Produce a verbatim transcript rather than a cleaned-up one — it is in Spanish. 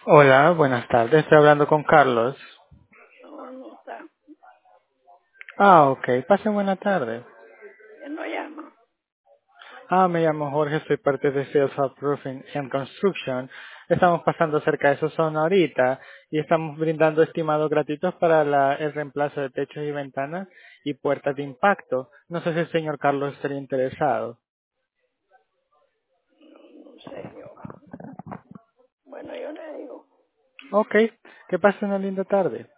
Hola, buenas tardes. Estoy hablando con Carlos. No, no está. Ah, ok. Pase buena tarde. ¿Quién no llama? Ah, me llamo Jorge, soy parte de Sales of Roofing and Construction. Estamos pasando cerca de su zona ahorita y estamos brindando estimados gratuitos para la- el reemplazo de techos y ventanas y puertas de impacto. No sé si el señor Carlos estaría interesado. No, no sé yo. Bueno, yo le digo. Ok. Que pase una linda tarde.